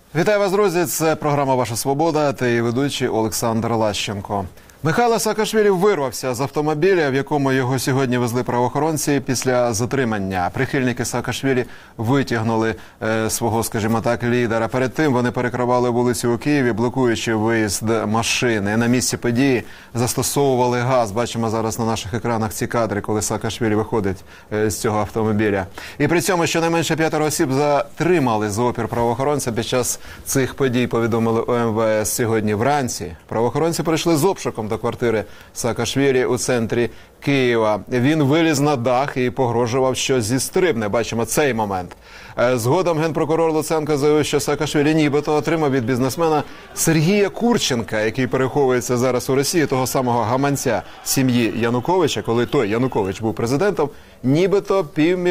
Вітаю вас, друзі! Це програма «Ваша свобода» та її ведучий Олександр Лащенко. Михайло Саакашвілі вирвався з автомобіля, в якому його сьогодні везли правоохоронці після затримання. Прихильники Саакашвілі витягнули свого, скажімо так, лідера. Перед тим вони перекривали вулицю у Києві, блокуючи виїзд машини. На місці події застосовували газ. Бачимо зараз на наших екранах ці кадри, коли Саакашвілі виходить з цього автомобіля. І при цьому щонайменше 5 осіб затримали за опір правоохоронця під час цих подій, повідомили у МВС сьогодні вранці. Правоохоронці прийшли з обшуком до квартири Саакашвілі у центрі Києва. Він виліз на дах і погрожував, що зістрибне. Бачимо цей момент. Згодом генпрокурор Луценко заявив, що Саакашвілі нібито отримав від бізнесмена Сергія Курченка, який переховується зараз у Росії, того самого гаманця сім'ї Януковича, коли той Янукович був президентом, нібито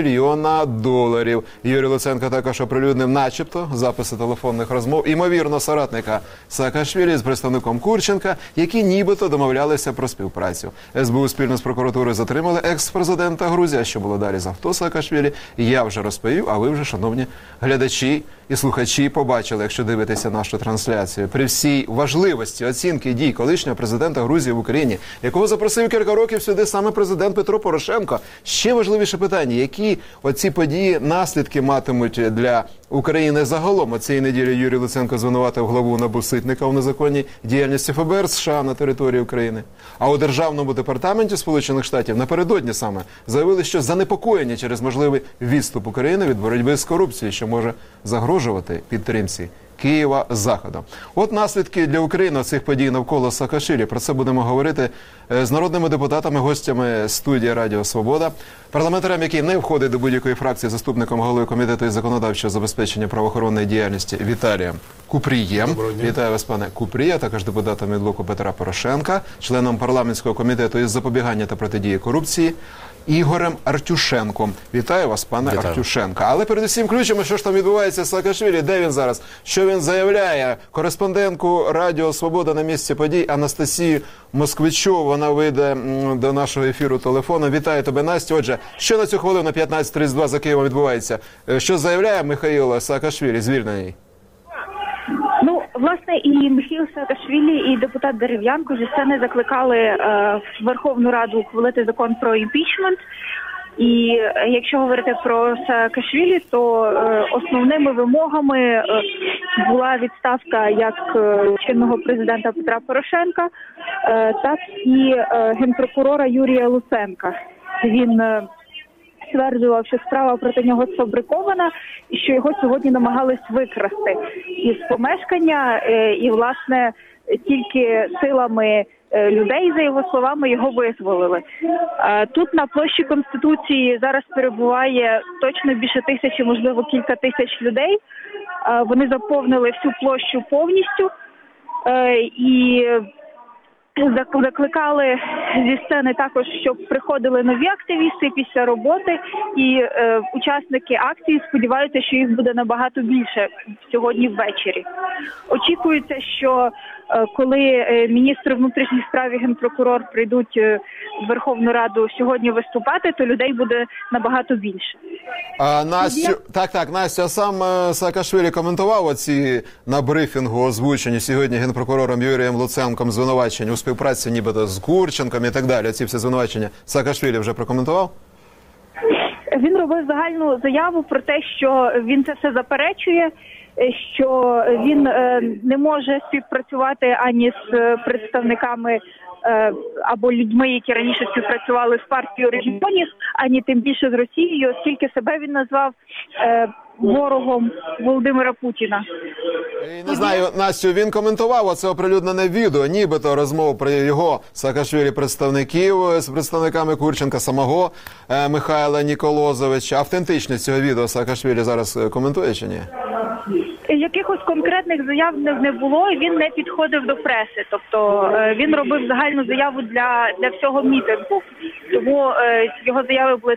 $500 000. Юрій Луценко також оприлюднив начебто записи телефонних розмов, імовірно, соратника Саакашвілі з представником Курченка, які нібито домовлялися про співпрацю. СБУ спільно з прокуратурою затримали екс-президента Грузії. А що було далі з авто Саакашвілі, я вже розповів, а ви вже, шановні глядачі і слухачі, побачили, якщо дивитеся нашу трансляцію. При всій важливості оцінки дій колишнього президента Грузії в Україні, якого запросив кілька років сюди саме президент Петро Порошенко, ще важливіше питання, які оці події наслідки матимуть для України загалом. Цієї неділі Юрій Луценко звинуватив главу НАБУ Ситника у незаконній діяльності ФБР США на території України. А у Державному департаменті Сполучених Штатів напередодні саме заявили, що занепокоєні через можливий відступ України від боротьби з корупцією, що може загрожувати підтримці Києва з Заходом. От наслідки для України цих подій навколо Саакашвілі. Про це будемо говорити з народними депутатами, гостями студії Радіо Свобода, парламентарем, який не входить до будь-якої фракції, заступником голови комітету із законодавчого забезпечення правоохоронної діяльності Віталієм Купрієм. Вітаю вас, пане Купрія, також депутатом від блоку Петра Порошенка, членом парламентського комітету із запобігання та протидії корупції Ігорем Артюшенком. Вітаю вас, пане Артюшенко. Але передусім включимо, що ж там відбувається з Саакашвілі, де він зараз, що він заявляє. Кореспондентку Радіо Свобода на місці подій Анастасію Москвичову, вона вийде до нашого ефіру телефоном. Вітаю тебе, Настя. Отже, що на цю хвилину 15:32 за Києвом відбувається? Що заявляє Михайло Саакашвілі, звільнений? Власне, і Михайло Саакашвілі, і депутат Дерев'янко зі сцени закликали Верховну Раду ухвалити закон про імпічмент. І якщо говорити про Саакашвілі, то основними вимогами була відставка як чинного президента Петра Порошенка, так і генпрокурора Юрія Луценка. Він стверджував, що справа проти нього сфабрикована і що його сьогодні намагались викрасти із помешкання, і, власне, тільки силами людей, за його словами, його визволили. Тут на площі Конституції зараз перебуває точно більше тисячі, можливо, кілька тисяч людей. Вони заповнили всю площу повністю і закликали зі сцени також, щоб приходили нові активісти після роботи, і учасники акції сподіваються, що їх буде набагато більше сьогодні ввечері. Очікується, що коли міністр внутрішніх справ і генпрокурор прийдуть в Верховну Раду сьогодні виступати, то людей буде набагато більше. Настя, сам Саакашвілі коментував оці на брифінгу озвучені сьогодні генпрокурором Юрієм Луценком звинувачення у співпраці нібито з Курченком і так далі. Ці всі звинувачення Саакашвілі вже прокоментував? Він робив загальну заяву про те, що він це все заперечує, що він не може співпрацювати ані з представниками або людьми, які раніше співпрацювали з партією регіонів, ані тим більше з Росією, оскільки себе він назвав ворогом Володимира Путіна. Не знаю, Настю, він коментував оце оприлюднене відео, нібито розмову про його Саакашвілі представників з представниками Курченка, самого Михайла Ніколозовича. Автентичність цього відео Саакашвілі зараз коментує чи ні? Якихось конкретних заяв не було, і він не підходив до преси. Тобто він робив загальну заяву для всього мітингу. Тому його заяви були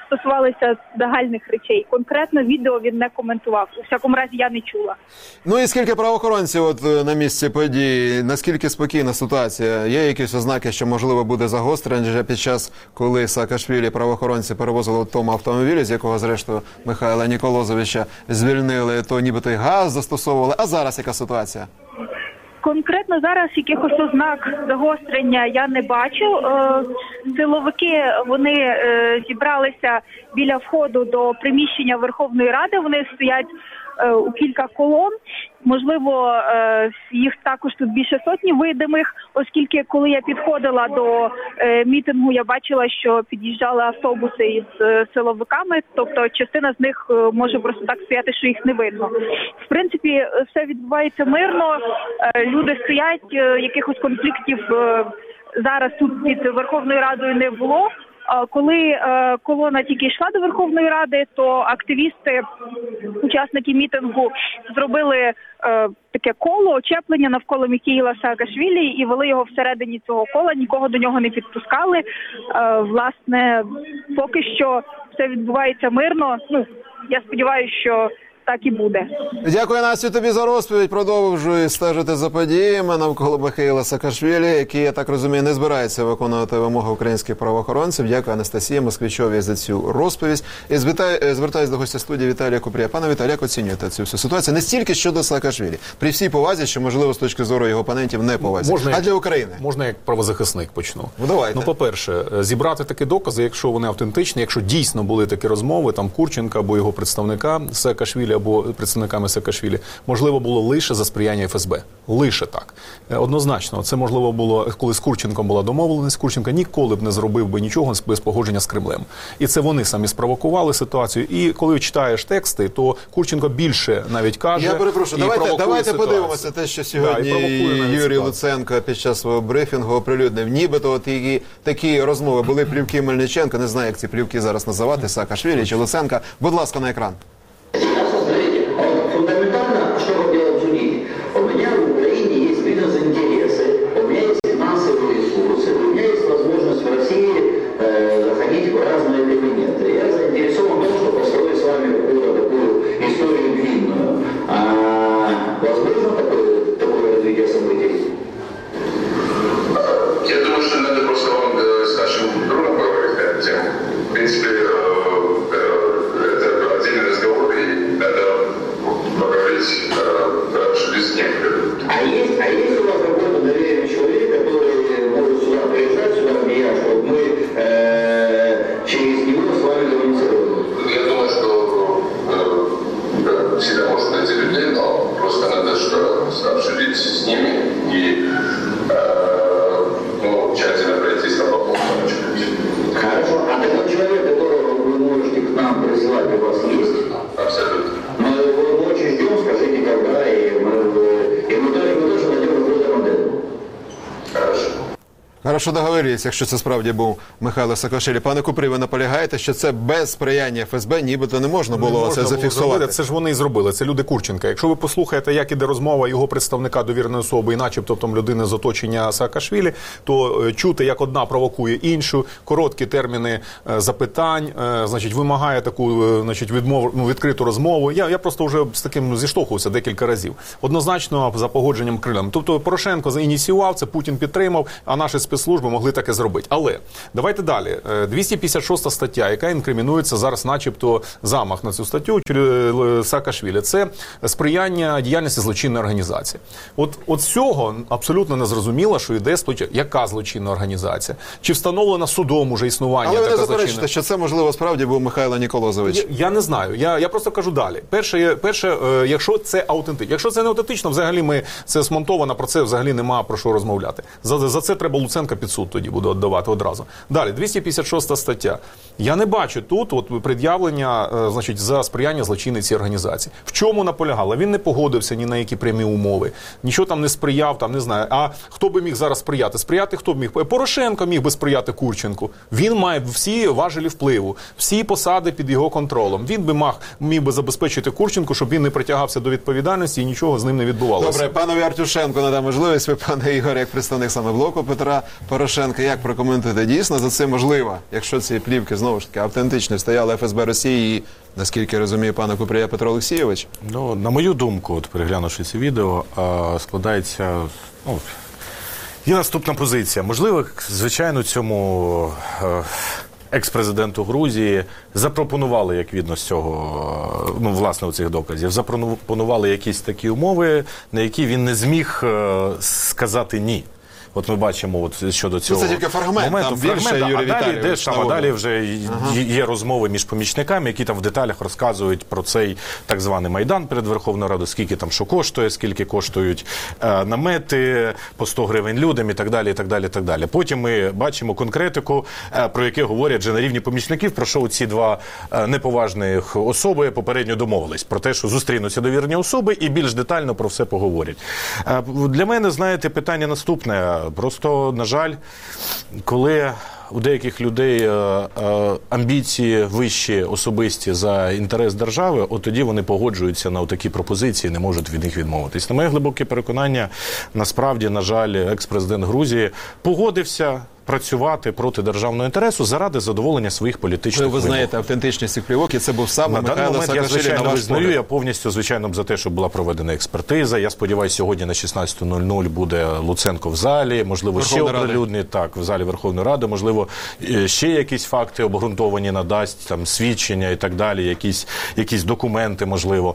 стосувалися загальних речей. Конкретно відео він не коментував. У всякому разі, я не чула. Ну і скільки правоохоронців на місці події? Наскільки спокійна ситуація? Є якісь ознаки, що можливо буде загострення вже під час, коли Саакашвілі правоохоронці перевозили в тому автомобілі, з якого зрештою Михайла Ніколозовича звільнили, то нібито й газ застосовували. А зараз яка ситуація? Конкретно зараз якихось ознак загострення я не бачу. Силовики, вони зібралися біля входу до приміщення Верховної Ради. Вони стоять у кілька колон. Можливо, їх також тут більше сотні видимих, оскільки коли я підходила до мітингу, я бачила, що під'їжджали автобуси із силовиками, тобто частина з них може просто так стояти, що їх не видно. В принципі, все відбувається мирно, люди стоять, якихось конфліктів зараз тут під Верховною Радою не було. Коли колона тільки йшла до Верховної Ради, то активісти, учасники мітингу, зробили таке коло, очеплення навколо Міхеїла Саакашвілі і вели його всередині цього кола, нікого до нього не підпускали. Власне, поки що все відбувається мирно. Ну, я сподіваюся, що так і буде. Дякую, Настю, тобі за розповідь. Продовжуй стежити за подіями навколо Михайла Саакашвілі, який, я так розумію, не збирається виконувати вимоги українських правоохоронців. Дякую Анастасії Москвичовій за цю розповідь. І звертаюсь до гостя студії Віталія Купрія. Пане Віталій, як оцінюєте цю всю ситуацію? Не стільки щодо Саакашвілі. При всій повазі, що, можливо, з точки зору його опонентів не повазі. А для України? Можна як правозахисник почну. Ну, давайте. Ну, по-перше, зібрати такі докази, якщо вони автентичні, якщо дійсно були такі розмови, там Курченка або його представника Саакашвілі, або представниками Саакашвілі, можливо було лише за сприяння ФСБ. Лише так. Однозначно, це можливо було, коли з Курченком була домовленість. Курченко ніколи б не зробив би нічого без погодження з Кремлем. І це вони самі спровокували ситуацію. І коли читаєш тексти, то Курченко більше навіть каже. Я перепрошую, давайте подивимося те, що сьогодні Юрій Луценко під час свого брифінгу оприлюднив. Нібито от такі розмови були плівки Мельниченка. Не знаю, як ці плівки зараз називати, Саакашвілі чи Луценка. Будь ласка, на екран. Фундаментально, что хотел обсудить. У меня в Украине есть бизнес-интересы, у меня есть финансовые ресурсы, у меня есть возможность в России заходить в разные кабинеты. Я заинтересован в том, чтобы построить с вами какую-то такую историю длинную. Возможно такое развитие событий? Я думаю, что надо просто вам с нашим другом поговорить на эту тему. В принципе, это отдельный разговор, и надо поговорить без некоторых. А есть у вас какой-то доверенный человек, который может сюда приезжать, сюда в меня, чтобы мы через него с вами коммуницировали? Я думаю, что всегда можно найти людей, но просто надо обсудить с ними и тщательно пройтись по полному. Хорошо. А такой человек, которого вы можете к нам присылать, у вас есть? Абсолютно. Мы очень ждем, скажите, когда, и мы тоже найдем какую-то модель. Хорошо. Хорошо, договорились, якщо це справді був Михайло Саакашвілі. Пане Купрій, ви наполягаєте, що це без сприяння ФСБ нібито не можна було це зафіксувати? Це ж вони і зробили, це люди Курченка. Якщо ви послухаєте, як іде розмова його представника довіреної особи і начебто там людини з оточення Саакашвілі, то чути, як одна провокує іншу, короткі терміни запитань, значить, вимагає таку, значить, відкриту розмову. Я просто вже з таким зіштовхувався декілька разів. Однозначно за погодженням Кремлем. Тобто Порошенко ініціював, це Путін підтримав, а наші спецслужби могли таке зробити. Але давайте далі. 256 стаття, яка інкримінується зараз начебто замах на цю статтю Саакашвілі. Це сприяння діяльності злочинної організації. От з цього абсолютно не зрозуміло, що йде яка злочинна організація. Чи встановлена судом уже існування така злочинна? Але ви не заперечите, що це, можливо, справді був Михайло Ніколозович? Я не знаю. Я просто кажу далі. Перше, якщо це аутентично. Якщо це не аутентично, взагалі це смонтовано, про це взагалі нема про що розмовляти. За це треба Луценка під суд тоді буде віддавати одразу. Далі, 256 стаття. Я не бачу тут пред'явлення, значить, за сприяння злочинній цій організації. В чому наполягала? Він не погодився ні на які прямі умови. Нічого там не сприяв, там не знаю. А хто би міг зараз сприяти? Сприяти хто б міг? Порошенко міг би сприяти Курченку. Він має всі важелі впливу, всі посади під його контролем. Він би міг би забезпечити Курченку, щоб він не притягався до відповідальності і нічого з ним не відбувалося. Добре, панові Артюшенко надам можливість. Ви, пане Ігор, як представник саме блоку Петра Порошенка. Як прокоментуєте? Дійсно, за це можливо, якщо ці плівки, знову ж таки, автентично стояли ФСБ Росії і, наскільки розуміє пана Купрія Петро Олексійович? Ну, на мою думку, от переглянувши це відео, складається, є наступна позиція. Можливо, звичайно, цьому екс-президенту Грузії запропонували, як видно з цього, власне, у цих доказів, запропонували якісь такі умови, на які він не зміг сказати «ні». От ми бачимо от щодо цього це тільки фрагмент, моменту. там більше Фрагмент, Юрій Віталійович а далі вже є розмови між помічниками, які там в деталях розказують про цей так званий Майдан перед Верховною Радою, скільки там що коштує, скільки коштують намети, по 100 гривень людям і так далі, і так далі, і так далі. Потім ми бачимо конкретику, про яке говорять вже на рівні помічників, про що ці два неповажних особи попередньо домовились. Про те, що зустрінуться довірені особи і більш детально про все поговорять. Для мене, знаєте, питання наступне. Просто, на жаль, коли у деяких людей амбіції вищі, особисті за інтерес держави, от тоді вони погоджуються на такі пропозиції, не можуть від них відмовитись. На моє глибоке переконання, насправді, на жаль, екс-президент Грузії погодився працювати проти державного інтересу заради задоволення своїх політичних Ви вимог. знаєте автентичність цих плівок, і це був саме На даний Михайло момент я, Саакашвілі, на звичайно, ваш визнаю, погляд. я повністю, звичайно, за те, щоб була проведена експертиза. Я сподіваюся, сьогодні на 16:00 буде Луценко в залі, можливо, ще оприлюднений, так, в залі Верховної Ради, можливо, ще якісь факти обґрунтовані надасть, там, свідчення і так далі, якісь документи, можливо.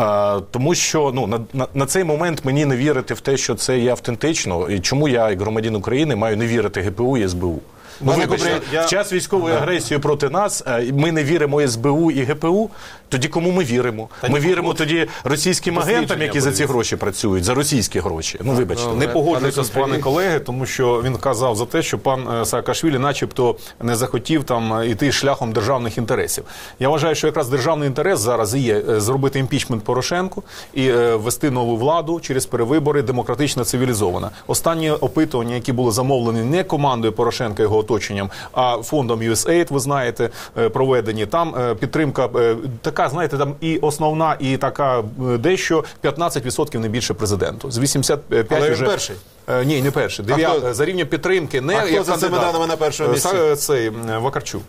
Тому що, на цей момент мені не вірити в те, що це є автентично, і чому я, як громадянин України, маю не вірити ГПУ і СБУ. Вибачте, в час військової агресії проти нас ми не віримо СБУ і ГПУ, тоді кому ми віримо? Ми віримо тоді російським агентам, які за ці гроші працюють, за російські гроші. Вибачте. Не погоджуюся з пане колеги, тому що він казав за те, що пан Саакашвілі начебто не захотів там іти шляхом державних інтересів. Я вважаю, що якраз державний інтерес зараз і є зробити імпічмент Порошенку і ввести нову владу через перевибори, демократично, цивілізовано. Останні опитування, які були замовлені не командою Порошенка і його оточенням, а фондом USAID, ви знаєте, проведені. Там підтримка така, знаєте, там і основна, і така дещо 15% не більше президенту. З 85 Але вже... перший. Ні, не перший. За рівнем підтримки. Не а хто як за цими даними на першому місці? Цей Вакарчук.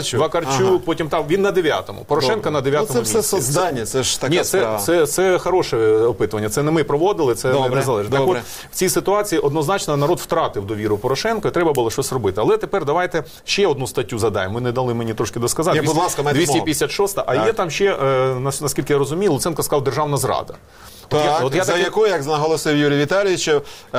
Ага. Потім там він на 9-му. Порошенко на 9-му це місці. все соцдані, це ж така Ні, справа. це хороше опитування. Це не ми проводили, це незалежно. Так от, в цій ситуації однозначно народ втратив довіру Порошенку, і треба було щось робити. Але тепер давайте ще одну статтю задаємо. Ви не дали мені трошки досказати. Будь ласка, 256, а є там ще, наскільки я розумію, Луценко сказав, державна зрада. Так, за якою, як наголосив Юрій Віталійович,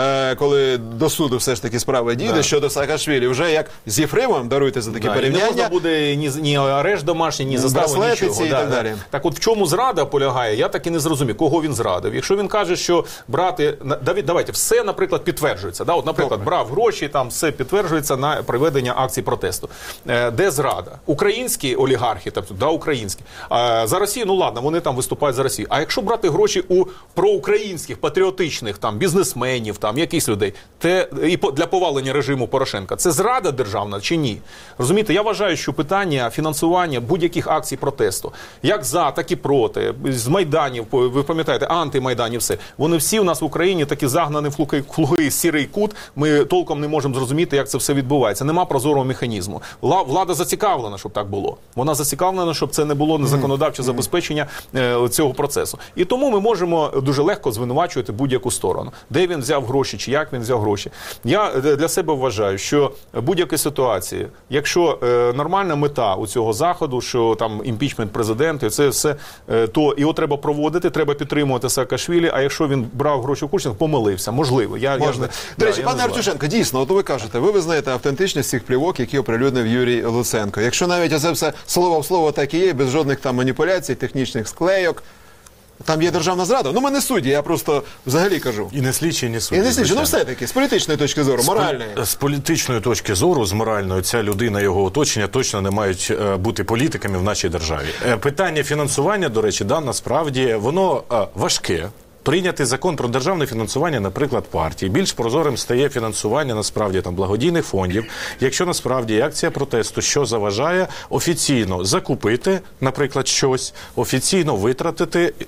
коли до суду все ж таки справа дійде щодо Саакашвілі, вже як з Єфремовим, даруйте за такі порівняння. Не можна буде ні арешт домашній, ні застави, нічого. І так далі. Так от в чому зрада полягає, я так і не зрозумів, кого він зрадив. Якщо він каже, що брати, давайте, все, наприклад, підтверджується. Да? От, наприклад, брав гроші, там все підтверджується на проведення акцій протесту. Де зрада? Українські олігархи, тобто, да, українські. За Росію, ну ладно, вони там виступають за Росію. А якщо брати гроші у проукраїнських, патріотичних там бізнесменів, там якихось людей, і для повалення режиму Порошенка, це зрада державна чи ні? Розумієте, я вважаю, що питання фінансування будь-яких акцій протесту, як за, так і проти, з Майданів, ви пам'ятаєте, антимайданів, все, вони всі у нас в Україні такі загнані в глухий сірий кут, ми толком не можемо зрозуміти, як це все відбувається. Нема прозорого механізму. Влада зацікавлена, щоб так було. Вона зацікавлена, щоб це не було незаконодавче забезпечення цього процесу. І тому ми можемо дуже легко звинувачувати будь-яку сторону. Де він взяв гроші, чи як він взяв гроші. Я для себе вважаю, що будь-які ситуації, якщо нормальна мета у цього заходу, що там імпічмент президента, це все, то його треба проводити, треба підтримувати Саакашвілі, а якщо він брав гроші у Курченка, помилився. Можливо. До речі, пане Артюшенко, дійсно, от ви кажете, ви визнаєте автентичність цих плівок, які оприлюднив Юрій Луценко. Якщо навіть це все слово в слово так і є, без жодних там маніпуляцій, технічних склейок, там є державна зрада. Ну, ми не судді, я просто взагалі кажу. І не слідчі, і не судді. І не слідчі, ну все-таки, з політичної точки зору, моральної. З політичної точки зору, з моральної, ця людина і його оточення точно не мають бути політиками в нашій державі. Питання фінансування, до речі, насправді, воно важке. Прийняти закон про державне фінансування, наприклад, партій. Більш прозорим стає фінансування, насправді, там, благодійних фондів. Якщо, насправді, акція протесту, що заважає, офіційно закупити, наприклад, щось, офіційно витратити,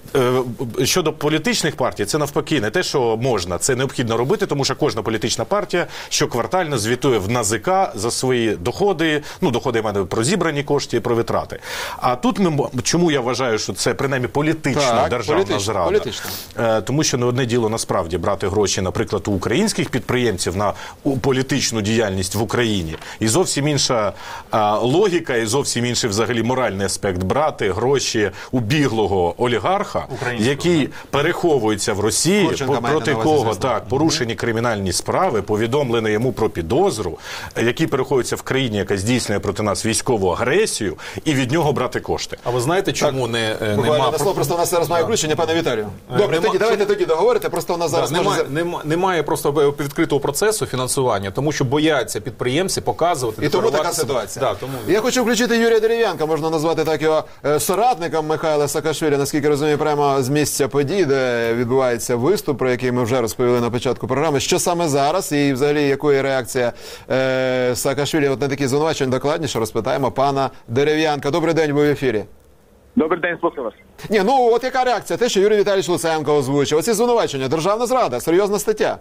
щодо політичних партій, це навпаки не те, що можна, це необхідно робити, тому що кожна політична партія щоквартально звітує в НАЗК за свої доходи, доходи, я маю про зібрані кошти і про витрати. А тут чому я вважаю, що це принаймні політична державна зрада? Політична. Тому що не одне діло насправді брати гроші, наприклад, у українських підприємців на політичну діяльність в Україні. І зовсім інша логіка, і зовсім інший взагалі моральний аспект брати гроші у біглого олігарха, який переховується в Росії, проти кого порушені кримінальні справи, повідомлено йому про підозру, який переховується в країні, яка здійснює проти нас військову агресію, і від нього брати кошти. А ви знаєте, чому Буквально на слово, просто у нас зараз має включення, пане Віталію. Добре, давайте тоді договорите, просто у нас зараз немає просто відкритого процесу фінансування, тому що бояться підприємці показувати. І тому така ситуація. Да, тому... Я хочу включити Юрія Дерев'янка, можна назвати так його соратником Михайла Саакашвілі, наскільки розумію, прямо з місця подій, де відбувається виступ, про який ми вже розповіли на початку програми. Що саме зараз і взагалі якої реакція Саакашвілі от на такі звинувачення, докладніше розпитаємо пана Дерев'янка. Добрий день, ви в ефірі. Добрий день, слухаю вас. Ні, от яка реакція? Те, що Юрій Віталійович Луценко озвучив. Оці звинувачення, державна зрада, серйозна стаття.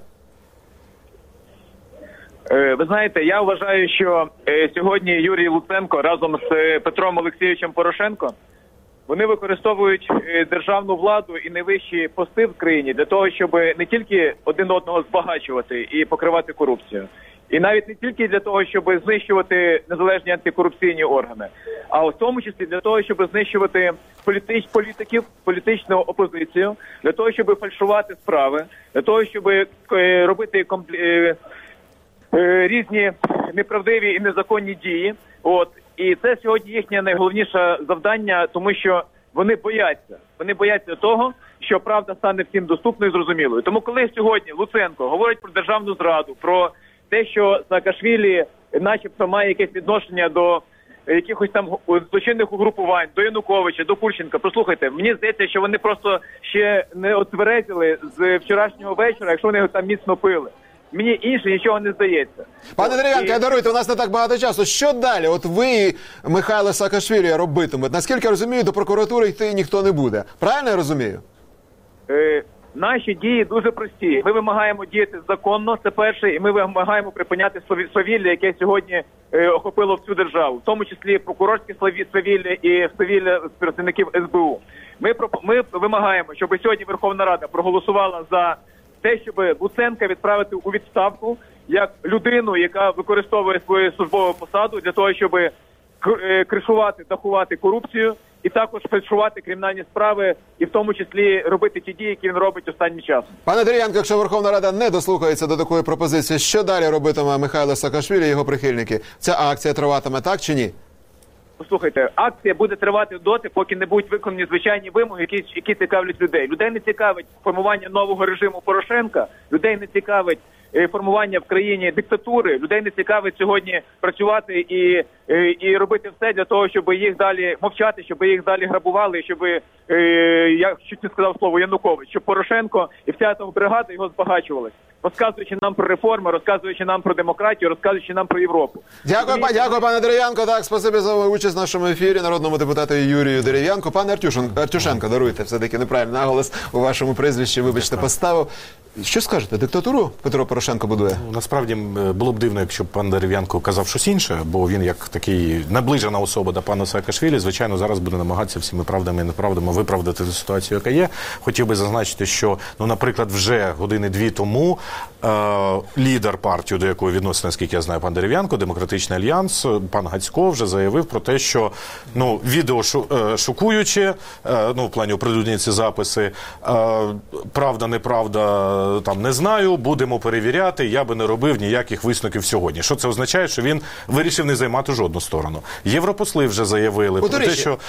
Ви знаєте, я вважаю, що сьогодні Юрій Луценко разом з Петром Олексійовичем Порошенко, вони використовують державну владу і найвищі пости в країні для того, щоб не тільки один одного збагачувати і покривати корупцію. І навіть не тільки для того, щоб знищувати незалежні антикорупційні органи, а в тому числі для того, щоб знищувати політиків, політичну опозицію, для того, щоб фальшувати справи, для того, щоб робити різні неправдиві і незаконні дії. І це сьогодні їхнє найголовніше завдання, тому що вони бояться того, що правда стане всім доступною і зрозумілою. Тому коли сьогодні Луценко говорить про державну зраду, про те, що Саакашвілі начебто має якесь відношення до якихось там злочинних угрупувань, до Януковича, до Курченка. Послухайте, мені здається, що вони просто ще не отверезили з вчорашнього вечора, якщо вони його там міцно пили. Мені інше нічого не здається. Пане Дерев'янко, даруйте, у нас не так багато часу. Що далі? От ви, Михайло Саакашвілі, робитимете. Наскільки я розумію, до прокуратури йти ніхто не буде. Правильно я розумію? Наші дії дуже прості. Ми вимагаємо діяти законно, це перше, і ми вимагаємо припиняти свавілля, яке сьогодні охопило всю державу, в тому числі прокурорське свавілля і свавілля працівників СБУ. Ми вимагаємо, щоб сьогодні Верховна Рада проголосувала за те, щоб Луценка відправити у відставку як людину, яка використовує свою службову посаду для того, щоб кришувати, дахувати корупцію і також фальшувати кримінальні справи, і в тому числі робити ті дії, які він робить останнім часом. Пане Дерев'янко, якщо Верховна Рада не дослухається до такої пропозиції, що далі робитиме Михайло Саакашвілі і його прихильники? Ця акція триватиме так чи ні? Послухайте, акція буде тривати доти, поки не будуть виконані звичайні вимоги, які цікавлять людей. Людей не цікавить формування нового режиму Порошенка, людей не цікавить формування в країні диктатури, людей не цікавить сьогодні працювати і робити все для того, щоб їх далі мовчати, щоб їх далі грабували, щоб, я чуть не сказав слово Янукович, щоб Порошенко і вся та бригада його збагачувалась, розказуючи нам про реформи, розказуючи нам про демократію, розказуючи нам про Європу. Дякую, пане Дерев'янко. Так, спасибі за участь в нашому ефірі народному депутату Юрію Дерев'янку. Пане Артюшенко, даруйте, все-таки неправильний наголос у вашому прізвищі, вибачте, поставив. Що скажете, диктатуру Петро Порошенко будує? Насправді було б дивно, якщо б пан Дерев'янко казав щось інше, бо він як такий наближена особа до пана Саакашвілі, звичайно, зараз буде намагатися всіми правдами і неправдами виправдати ту ситуацію, яка є. Хотів би зазначити, що, наприклад, вже години-дві тому лідер партії, до якої відноситься, наскільки я знаю, пан Дерев'янко, Демократичний альянс, пан Гацько вже заявив про те, що відео шокуюче, в плані оприлюднені ці записи, правда, неправда, там не знаю, будемо перевіряти, я би не робив ніяких висновків сьогодні. Що це означає? Що він вирішив не займати жодну сторону. Європосли вже заявили про те, що...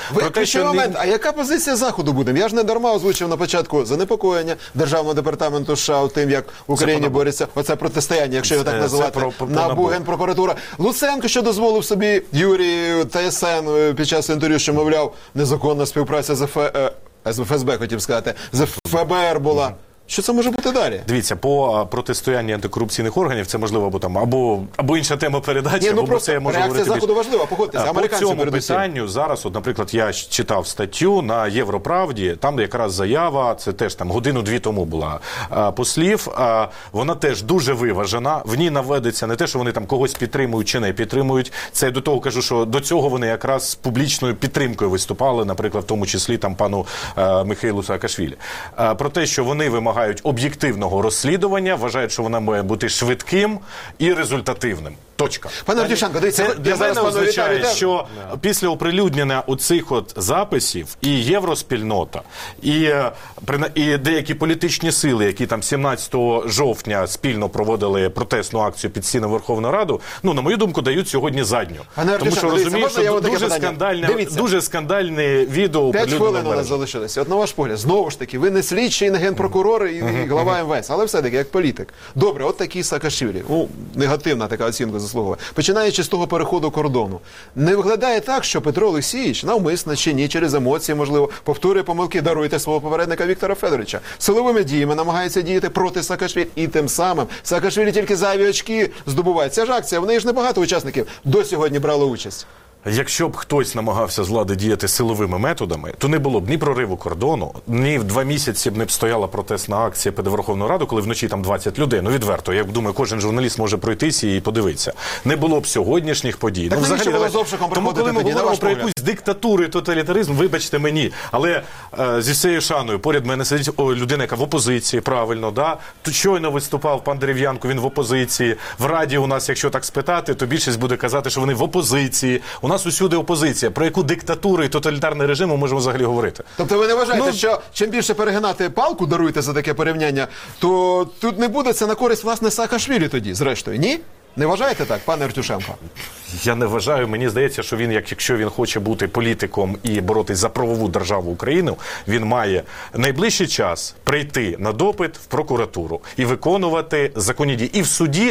А яка позиція Заходу буде? Я ж не дарма озвучив на початку занепокоєння Державного департаменту США тим, як в Україні борються оце протистояння, якщо його так називати, НАБУ, Генпрокуратура. Луценко, що дозволив собі Юрію ТСН під час інтерв'ю, що, мовляв, незаконна співпраця з ФСБ, хотів сказати, з ФБР була. Що це може бути далі? Дивіться, по протистоянні антикорупційних органів це можливо або інша тема передачі, Ні, ну або про просто це я можу реакція говорити Заходу важлива, погодьтеся, По американці цьому передусім. питанню зараз, от, наприклад, я читав статтю на Європравді, там якраз заява, це теж там годину-дві тому була послів, вона теж дуже виважена, в ній наведеться не те, що вони там когось підтримують чи не підтримують, це я до того кажу, що до цього вони якраз з публічною підтримкою виступали, наприклад, в тому числі там пану Михайлу Саакашвілі. Про те, що вони вимагають об'єктивного розслідування, вважають, що вона має бути швидким і результативним. Точка. Пане Артюшенко, дивіться, Це я для зараз мене пану означає, Віталію що після оприлюднення оцих от записів і євроспільнота, і деякі політичні сили, які там 17 жовтня спільно проводили протестну акцію під стінами Верховної Ради, ну, на мою думку, дають сьогодні задню. Пане Тому що Артюшенко, розумію, дивіться, можна я що таке питання? дуже скандальне відео 5 оприлюднено хвилин в у нас мережі. залишилося. От на ваш погляд, знову ж таки, ви не слідчий, не генпрокурор і глава МВС, але все-таки як політик. Добре, от такий Саакашвілі. Ну, негативна така оцінка заслуговує. Починаючи з того переходу кордону. Не виглядає так, що Петро Олексійович навмисно чи ні, через емоції, можливо, повторює помилки, даруйте свого попередника Віктора Федоровича. Силовими діями намагається діяти проти Саакашвілі. І тим самим Саакашвілі тільки зайві очки здобуває. Ця ж акція, в неї ж небагато учасників до сьогодні брали участь. Якщо б хтось намагався з влади діяти силовими методами, то не було б ні прориву кордону, ні в 2 місяці б не б стояла протестна акція під Верховною Радою, коли вночі там 20 людей. Ну, відверто, я думаю, кожен журналіст може пройтись і подивитися. Не було б сьогоднішніх подій. Так навіщо було з обшуком тому, коли ми приходити тоді, на говоримо ваш про погляд? якусь диктатуру і тоталітаризм, вибачте мені, але зі всією шаною, поряд мене сидить людина, яка в опозиції, правильно, да? Тут щойно виступав пан Дерев'янко, він в опозиції. В Раді у нас, якщо так спитати, то більшість буде казати, що вони в опозиції. У нас усюди опозиція. Про яку диктатуру і тоталітарний режим ми можемо взагалі говорити? Тобто ви не вважаєте, що чим більше перегинати палку, даруйте за таке порівняння, то тут не буде це на користь, власне, Саакашвілі тоді, зрештою, ні? Не вважаєте так, пане Артюшенко? Я не вважаю. Мені здається, що він, якщо він хоче бути політиком і боротись за правову державу України, він має найближчий час прийти на допит в прокуратуру і виконувати законні дії. І в суді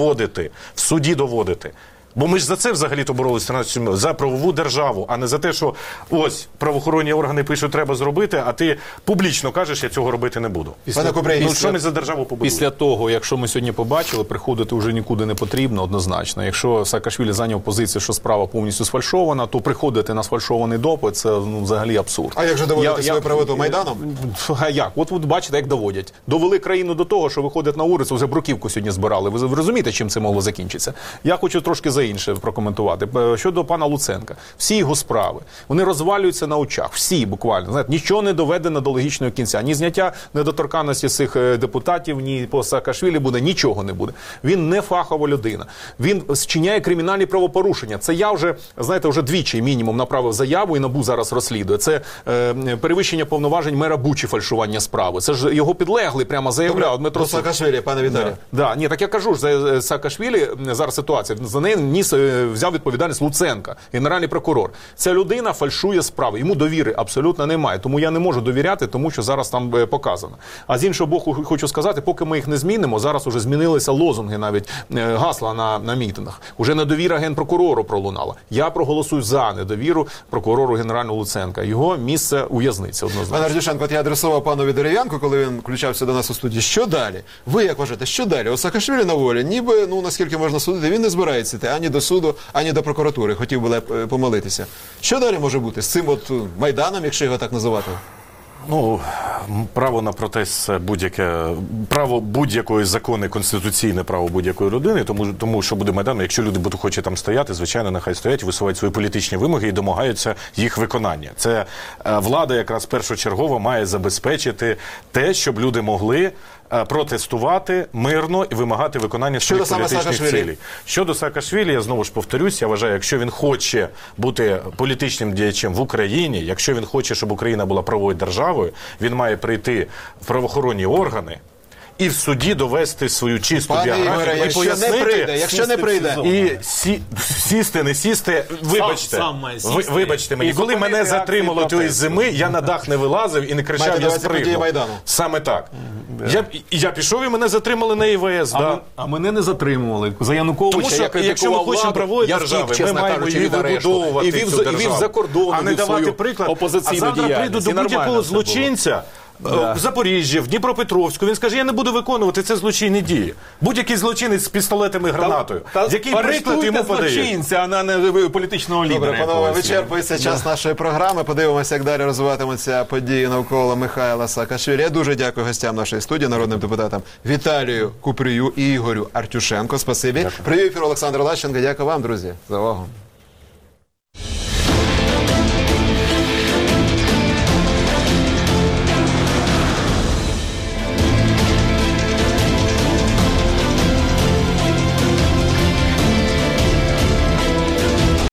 доводити. Бо ми ж за це взагалі-то боролися 13 за правову державу, а не за те, що ось правоохоронні органи пишуть, треба зробити, а ти публічно кажеш, я цього робити не буду. Пане Кубрей, Ну, що ми за державу побудуємо? Після того, якщо ми сьогодні побачили, приходити вже нікуди не потрібно, однозначно. Якщо Саакашвілі зайняв позицію, що справа повністю сфальшована, то приходити на сфальшований допит – це взагалі абсурд. А як же доводити свою правоту Майданом? А як? От бачите, як доводять. Довели країну до того, що виходять на вулицю, вже бруківку сьогодні збирали. Ви розумієте, чим це могло закінчитися? Я хочу трошки за інше прокоментувати. Щодо пана Луценка. Всі його справи, вони розвалюються на очах. Всі буквально. Знаєте, нічого не доведено до логічного кінця. Ні зняття недоторканності цих депутатів, ні по Саакашвілі буде, нічого не буде. Він не фахова людина. Він зчиняє кримінальні правопорушення. Це я вже, знаєте, вже двічі мінімум направив заяву і НАБУ зараз розслідує. Це перевищення повноважень мера Бучі, фальшування справи. Це ж його підлеглий прямо заявляв. Дмитро Про Саакашвілі, пане Віталію. Да, ні, так я кажу ж, за Саакашвілі зараз ситуація. За неї взяв відповідальність Луценка, генеральний прокурор. Ця людина фальшує справи. Йому довіри абсолютно немає. Тому я не можу довіряти тому, що зараз там показано. А з іншого боку, хочу сказати, поки ми їх не змінимо, зараз уже змінилися лозунги, навіть гасла на мітингах. Уже недовіра генпрокурору пролунала. Я проголосую за недовіру прокурору генерального Луценка. Його місце у в'язниці однозначно. Пане Артюшенко, от я адресував панові Дерев'янку, коли він включався до нас у студії. Що далі? Ви як вважаєте, що далі? У Саакашвілі на волі, ніби, ну наскільки можна судити, він не збирається йти ані до суду, ані до прокуратури. Хотів би помилитися. Що далі може бути з цим от Майданом, якщо його так називати? Ну, право на протест – це право будь-якої закони, конституційне право будь-якої людини, тому що буде Майдан, якщо люди будуть хочуть там стояти, звичайно, нехай стоять, висувають свої політичні вимоги і домагаються їх виконання. Це влада якраз першочергово має забезпечити те, щоб люди могли протестувати мирно і вимагати виконання своїх політичних цілей. Щодо Саакашвілі, я знову ж повторюсь, я вважаю, якщо він хоче бути політичним діячем в Україні, якщо він хоче, щоб Україна була правовою державою, він має прийти в правоохоронні органи і в суді довести свою чисту біографію і пояснити, якщо не прийде, і сісти, не сісти, вибачте мені, коли мене затримало тієї зими, я на дах не вилазив і не кричав, я спригнув. Саме так. Я пішов і мене затримали на ІВС. А мене не затримували. За Януковича тому що, я критикував якщо ми хочемо владу, правової держави, ми маємо її вибудовувати, і вів за кордоном, а не давати приклад. А завтра прийду до будь-якого злочинця, в Запоріжжі, в Дніпропетровську, він скаже, я не буду виконувати це злочинні дії. Будь-який злочинець з пістолетом і гранатою. Який приклад йому подають? Злочинця, а не політичного лідера. Добре, панове, якогось. вичерпується час нашої програми. Подивимося, як далі розвиватимуться події навколо Михайла Саакашвілі. Я дуже дякую гостям нашої студії, народним депутатам Віталію Купрію і Ігорю Артюшенко. Спасибі. Привів ефір Олександр Лащенко. Дякую вам, друзі, за увагу.